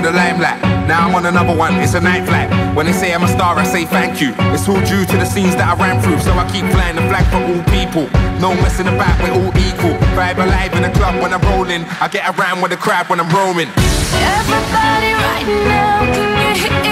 to the limelight. Now I'm on another one, it's a night flight. When they say I'm a star, I say thank you. It's all due to the scenes that I ran through. So I keep flying the flag for all people. No messing about, we're all equal. Vibe alive in the club when I'm rolling. I get around with the crowd when I'm roaming. Everybody right now, can you hear